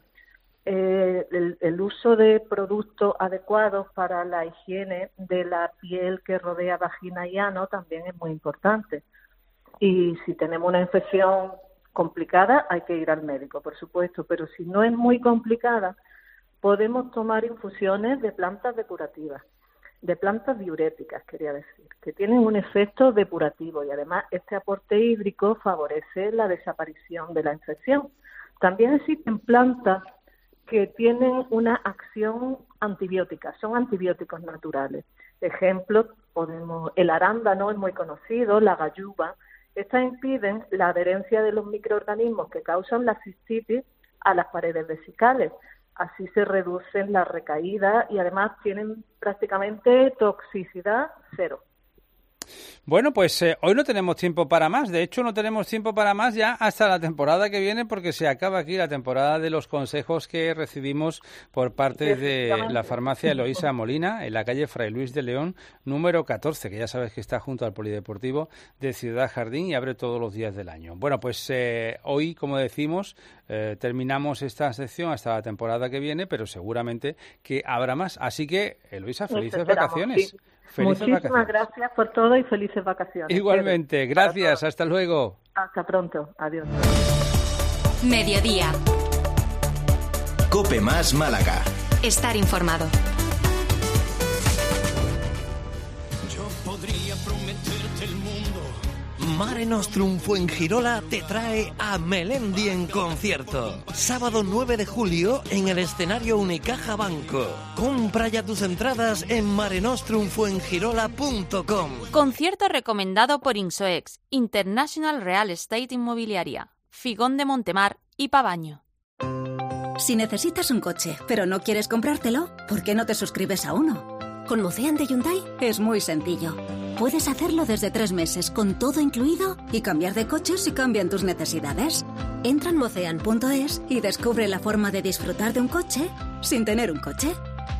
Speaker 16: El uso de productos adecuados para la higiene de la piel que rodea vagina y ano también es muy importante. Y si tenemos una infección complicada, hay que ir al médico, por supuesto, pero si no es muy complicada, podemos tomar infusiones de plantas depurativas, de plantas diuréticas, quería decir, que tienen un efecto depurativo y además este aporte hídrico favorece la desaparición de la infección. También existen plantas que tienen una acción antibiótica, son antibióticos naturales. Ejemplo, el arándano es muy conocido, la galluva. Estas impiden la adherencia de los microorganismos que causan la cistitis a las paredes vesicales. Así se reducen las recaídas y además tienen prácticamente toxicidad cero.
Speaker 3: Bueno, pues hoy no tenemos tiempo para más. De hecho, no tenemos tiempo para más ya hasta la temporada que viene, porque se acaba aquí la temporada de los consejos que recibimos por parte de la farmacia Eloísa Molina, en la calle Fray Luis de León, número 14, que ya sabes que está junto al Polideportivo de Ciudad Jardín y abre todos los días del año. Bueno, pues hoy, como decimos, terminamos esta sección hasta la temporada que viene, pero seguramente que habrá más. Así que, Eloísa, felices vacaciones.
Speaker 16: Sí.
Speaker 3: Felices
Speaker 16: Muchísimas
Speaker 3: vacaciones.
Speaker 16: gracias por todo y felices vacaciones.
Speaker 3: Igualmente, gracias, hasta luego.
Speaker 16: Hasta pronto, adiós.
Speaker 10: Mediodía.
Speaker 1: Cope Más Málaga.
Speaker 10: Estar informado.
Speaker 14: Yo podría prometerte el mundo.
Speaker 17: Mare Nostrum Fuengirola te trae a Melendi en concierto. Sábado 9 de julio en el escenario Unicaja Banco. Compra ya tus entradas en marenostrumfuengirola.com.
Speaker 18: Concierto recomendado por Insoex, International Real Estate Inmobiliaria, Figón de Montemar y Pavaño.
Speaker 19: Si necesitas un coche, pero no quieres comprártelo, ¿por qué no te suscribes a uno? Con Mocean de Hyundai es muy sencillo. Puedes hacerlo desde 3 meses, con todo incluido, y cambiar de coche si cambian tus necesidades. Entra en mocean.es y descubre la forma de disfrutar de un coche sin tener un coche.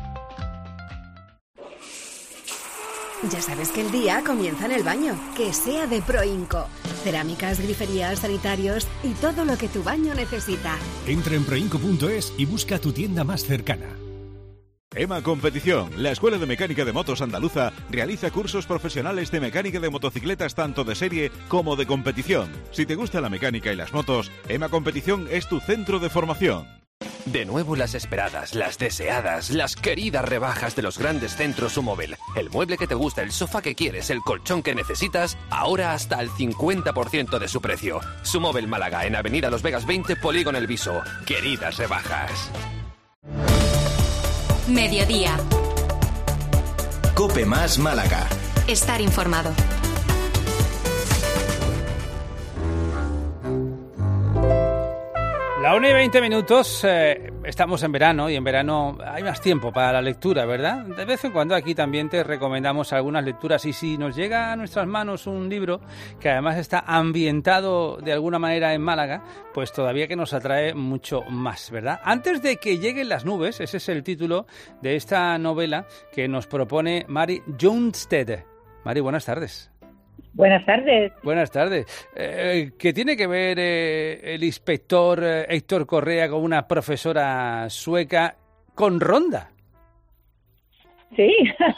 Speaker 20: Ya sabes que el día comienza en el baño, que sea de Proinco. Cerámicas, griferías, sanitarios y todo lo que tu baño necesita.
Speaker 21: Entra en proinco.es y busca tu tienda más cercana.
Speaker 8: EMA Competición, la Escuela de Mecánica de Motos Andaluza, realiza cursos profesionales de mecánica de motocicletas tanto de serie como de competición. Si te gusta la mecánica y las motos, EMA Competición es tu centro de formación.
Speaker 22: De nuevo las esperadas, las deseadas, las queridas rebajas de los grandes centros Sumóvel. El mueble que te gusta, el sofá que quieres, el colchón que necesitas, ahora hasta el 50% de su precio. Sumóvel Málaga, en Avenida Los Vegas 20, Polígono El Viso. Queridas rebajas.
Speaker 10: Mediodía.
Speaker 1: Cope Más Málaga.
Speaker 10: Estar informado.
Speaker 3: La 1:20, estamos en verano y en verano hay más tiempo para la lectura, ¿verdad? De vez en cuando aquí también te recomendamos algunas lecturas y si nos llega a nuestras manos un libro que además está ambientado de alguna manera en Málaga, pues todavía que nos atrae mucho más, ¿verdad? Antes de que lleguen las nubes, ese es el título de esta novela que nos propone Mari Jonstedt. Mari, buenas tardes.
Speaker 23: Buenas tardes.
Speaker 3: Buenas tardes. ¿Qué tiene que ver el inspector Héctor Correa con una profesora sueca con Ronda?
Speaker 23: Sí.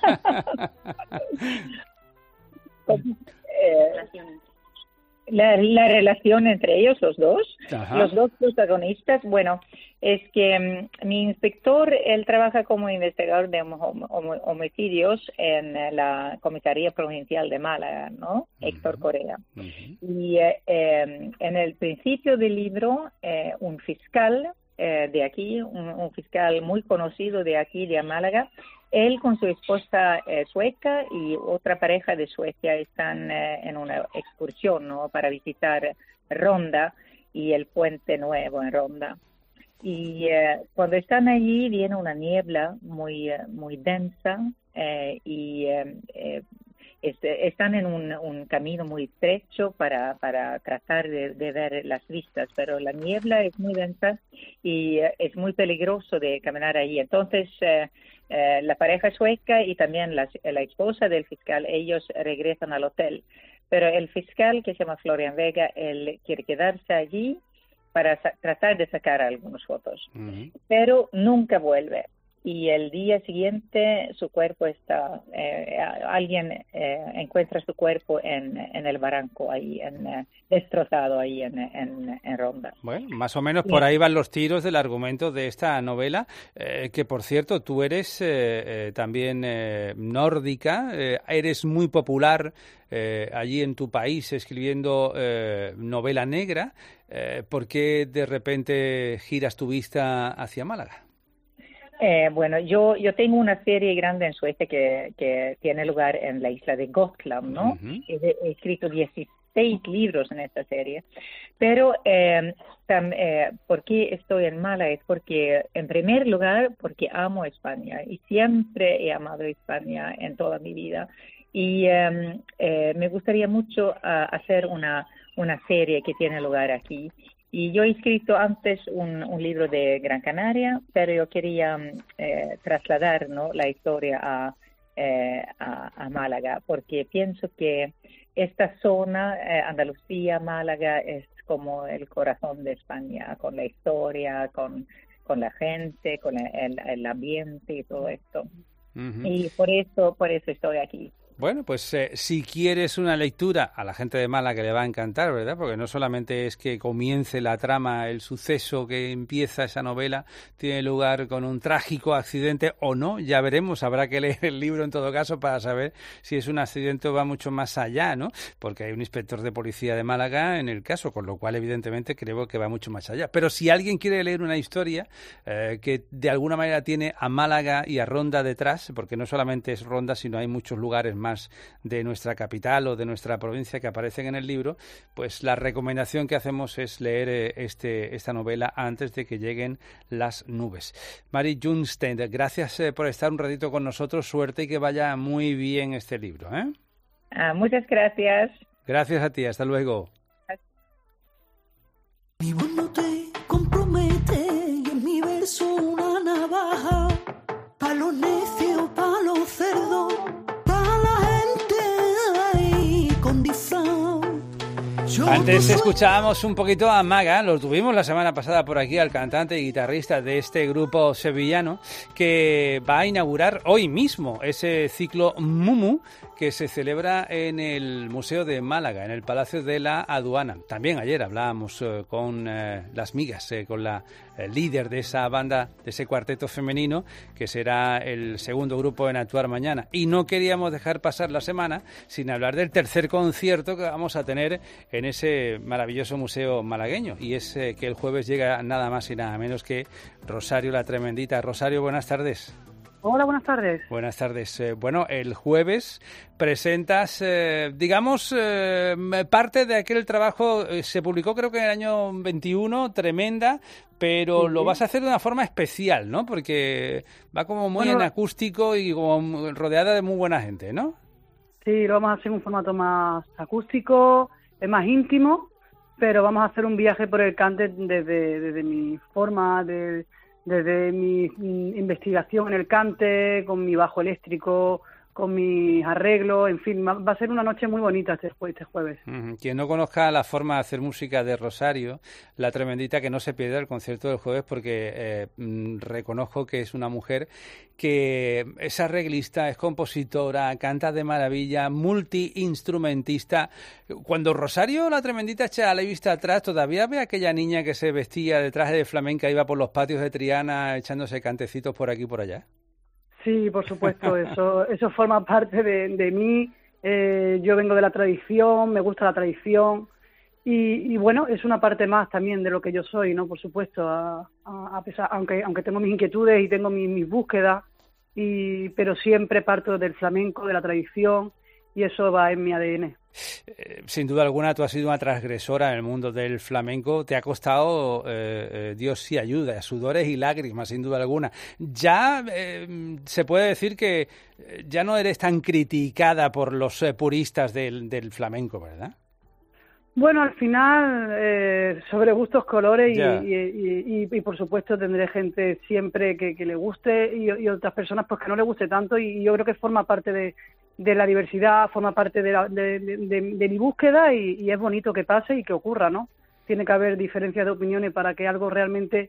Speaker 23: La relación entre ellos, los dos. Ajá. Los dos protagonistas. Bueno, es que mi inspector, él trabaja como investigador de homicidios en la Comisaría Provincial de Málaga, ¿no? Héctor Correa. Y en el principio del libro, un fiscal de aquí, un fiscal muy conocido de aquí, de Málaga, él con su esposa sueca y otra pareja de Suecia están en una excursión, ¿no? Para visitar Ronda y el puente nuevo en Ronda. Y cuando están allí viene una niebla muy densa y están en un camino muy estrecho para tratar de ver las vistas, pero la niebla es muy densa y es muy peligroso de caminar allí. Entonces la pareja sueca y también la esposa del fiscal, ellos regresan al hotel, pero el fiscal, que se llama Florian Vega, él quiere quedarse allí para tratar de sacar algunas fotos, pero nunca vuelve. y el día siguiente su cuerpo está, alguien encuentra su cuerpo en el barranco ahí, destrozado ahí en Ronda.
Speaker 3: Bueno, más o menos por ahí van los tiros del argumento de esta novela, que por cierto tú eres también nórdica, eres muy popular allí en tu país escribiendo novela negra. ¿Por qué de repente giras tu vista hacia Málaga?
Speaker 23: Bueno, yo tengo una serie grande en Suecia que tiene lugar en la isla de Gotland, ¿no?
Speaker 2: Uh-huh.
Speaker 23: He escrito 16 libros en esta serie, pero ¿por qué estoy en Málaga? Es porque, en primer lugar, porque amo España y siempre he amado España en toda mi vida y me gustaría mucho hacer una serie que tiene lugar aquí. Y yo he escrito antes un libro de Gran Canaria, pero yo quería trasladar, ¿no?, la historia a Málaga, porque pienso que esta zona, Andalucía, Málaga, es como el corazón de España, con la historia, con la gente, con el ambiente y todo esto. Uh-huh. Y por eso estoy aquí.
Speaker 3: Bueno, pues si quieres una lectura, a la gente de Málaga le va a encantar, ¿verdad? Porque no solamente es que comience la trama, el suceso que empieza esa novela, tiene lugar con un trágico accidente o no, ya veremos, habrá que leer el libro en todo caso para saber si es un accidente o va mucho más allá, ¿no? Porque hay un inspector de policía de Málaga en el caso, con lo cual evidentemente creo que va mucho más allá. Pero si alguien quiere leer una historia que de alguna manera tiene a Málaga y a Ronda detrás, porque no solamente es Ronda, sino hay muchos lugares más de nuestra capital o de nuestra provincia que aparecen en el libro, pues la recomendación que hacemos es leer esta novela antes de que lleguen las nubes. Mari Ljungsten, gracias por estar un ratito con nosotros, suerte y que vaya muy bien este libro, ¿eh?
Speaker 23: Muchas gracias.
Speaker 3: Gracias a ti, hasta luego.
Speaker 14: Mi voz no te compromete y en mi verso una navaja pa' los necios, pa' los cerdos,
Speaker 3: Antes escuchábamos un poquito a Maga, lo tuvimos la semana pasada por aquí, al cantante y guitarrista de este grupo sevillano, que va a inaugurar hoy mismo ese ciclo Mumu que se celebra en el Museo de Málaga, en el Palacio de la Aduana. También ayer hablábamos con las migas, con la líder de esa banda, de ese cuarteto femenino, que será el segundo grupo en actuar mañana. Y no queríamos dejar pasar la semana sin hablar del tercer concierto que vamos a tener en ese maravilloso museo malagueño. Y es que el jueves llega nada más y nada menos que Rosario la Tremendita. Rosario, buenas tardes.
Speaker 2: Hola, buenas tardes.
Speaker 3: Buenas tardes. Bueno, el jueves presentas, parte de aquel trabajo, se publicó creo que en el año 21, Tremenda, pero lo vas a hacer de una forma especial, ¿no? Porque va como muy en acústico y como rodeada de muy buena gente, ¿no?
Speaker 2: Sí, lo vamos a hacer en un formato más acústico, es más íntimo, pero vamos a hacer un viaje por el cante desde mi forma desde mi investigación en el cante, con mi bajo eléctrico, con mis arreglos, en fin, va a ser una noche muy bonita este jueves.
Speaker 3: Quien no conozca la forma de hacer música de Rosario, la Tremendita, que no se pierda el concierto del jueves, porque reconozco que es una mujer que es arreglista, es compositora, canta de maravilla, multiinstrumentista. Cuando Rosario la Tremendita echa la vista atrás, todavía ve a aquella niña que se vestía de traje de flamenca, iba por los patios de Triana echándose cantecitos por aquí y por allá.
Speaker 2: Sí, por supuesto, eso forma parte de mí. Yo vengo de la tradición, me gusta la tradición y bueno, es una parte más también de lo que yo soy, ¿no? Por supuesto, a pesar, aunque tengo mis inquietudes y tengo mis búsquedas, pero siempre parto del flamenco, de la tradición, y eso va en mi ADN.
Speaker 3: Sin duda alguna, tú has sido una transgresora en el mundo del flamenco. Te ha costado, Dios sí ayuda, sudores y lágrimas, sin duda alguna. Ya se puede decir que ya no eres tan criticada por los puristas del flamenco, ¿verdad?
Speaker 2: Bueno, al final, sobre gustos, colores y por supuesto tendré gente siempre que le guste y otras personas pues que no le guste tanto, y yo creo que forma parte de la diversidad, forma parte de mi búsqueda y es bonito que pase y que ocurra, ¿no? Tiene que haber diferencias de opiniones para que algo realmente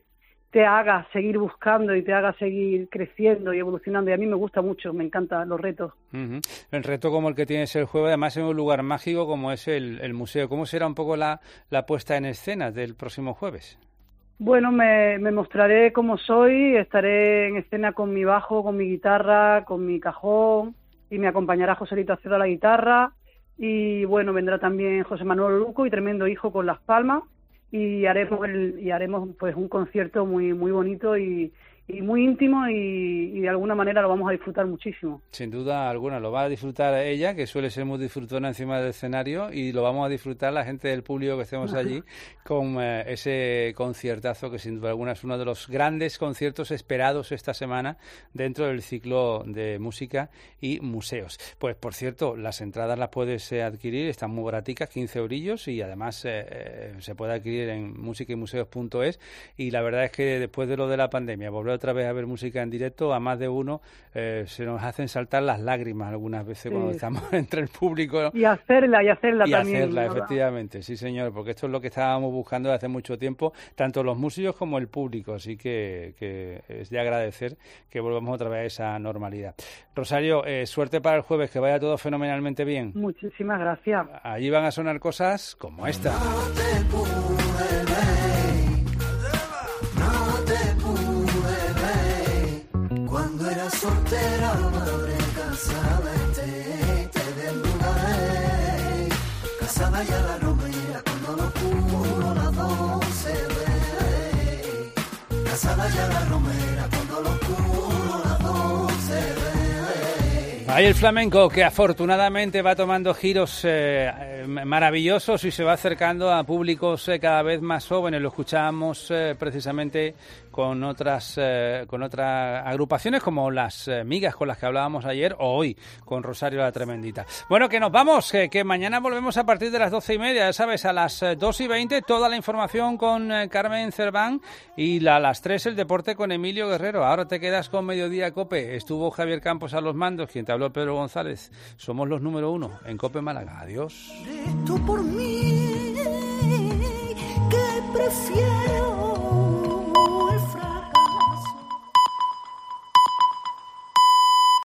Speaker 2: te haga seguir buscando y te haga seguir creciendo y evolucionando. Y a mí me gusta mucho, me encantan los retos.
Speaker 3: El reto como el que tienes el jueves, además en un lugar mágico como es el museo. ¿Cómo será un poco la puesta en escena del próximo jueves?
Speaker 2: Bueno, me mostraré como soy, estaré en escena con mi bajo, con mi guitarra, con mi cajón, y me acompañará Joselito Acedo a la guitarra, y bueno, vendrá también José Manuel Luco y Tremendo Hijo con las palmas, y haremos pues un concierto muy muy bonito y muy íntimo, y de alguna manera lo vamos a disfrutar muchísimo.
Speaker 3: Sin duda alguna, lo va a disfrutar ella, que suele ser muy disfrutona encima del escenario, y lo vamos a disfrutar la gente del público que estemos allí con ese conciertazo que sin duda alguna es uno de los grandes conciertos esperados esta semana dentro del ciclo de música y museos. Pues por cierto, las entradas las puedes adquirir, están muy baraticas, 15 eurillos, y además se puede adquirir en musicaymuseos.es, y la verdad es que después de lo de la pandemia, volver otra vez a ver música en directo, a más de uno se nos hacen saltar las lágrimas algunas veces cuando estamos entre el público.
Speaker 2: Y hacerla también. Y
Speaker 3: hacerla, efectivamente, sí señor, porque esto es lo que estábamos buscando desde hace mucho tiempo, tanto los músicos como el público, así que es de agradecer que volvamos otra vez a esa normalidad. Rosario, suerte para el jueves, que vaya todo fenomenalmente bien.
Speaker 2: Muchísimas gracias.
Speaker 3: Allí van a sonar cosas como esta.
Speaker 14: Cuando era soltera, madre casada, te desnudaré. Casada ya la romera, cuando lo puro las 12 ve. Casada ya la romera, cuando lo puro las 12 ve.
Speaker 3: Hay el flamenco que afortunadamente va tomando giros maravillosos y se va acercando a públicos cada vez más jóvenes. Lo escuchábamos precisamente con otras agrupaciones como las Migas con las que hablábamos ayer, o hoy con Rosario la Tremendita. Bueno, que nos vamos, que mañana volvemos a partir de las 12:30, ya sabes, a las 2:20 toda la información con Carmen Cerván, y a las 3 el deporte con Emilio Guerrero. Ahora te quedas con Mediodía Cope. Estuvo Javier Campos a los mandos, quien te habló Pedro González. Somos los número 1 en Cope Málaga. Adiós.
Speaker 14: Tú por mí, que prefiero